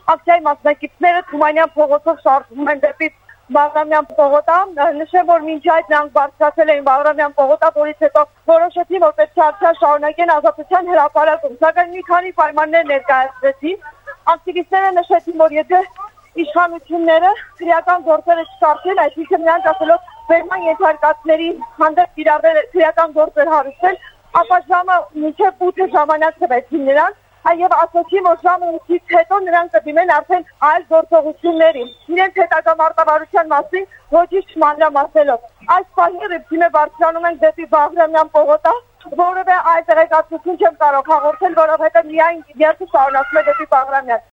Ակցիայի մասնակիցները Թումանյան փողոցով շարժվում են դեպի Բաղրամյան փողոցը, նշեմ, որ մինչ այդ նրանք բարձրացել էին Բաղրամյան փողոցը, որից հետո որոշեցին, որ պետք է ակցիան շարունակեն Ազատության հրապարակում, սակայն մի քանի պայմաններ ներկայացրեցին։ Ակտիվիստները նշեցին, որ եթե իշխանությունները քրեական գործերը չկարգեն, այսինքն նրանք ասելով բերման ենթարկածների հանդեպ կիրառել քրեական գործեր հարուցել, ապա ժամը մինչև 8 ժամանակ տվեցին նրանց, եւ ասացին, որ ժամը 8-ից հետո նրանք կդիմեն արդեն այլ գործողությունների։ Իրենց հետագա մարտավարության մասին ոչինչ չմանրամասնելով։ Այս պահին ռիփտիմը բարձրանում ենք դեպի Բաղրամյան փողոցը, որովհետեւ այլ տեղեկատվություն չեմ կարող հաղորդել, որովհետեւ միայն երթը շարունակվում է դեպի Բաղրամյան։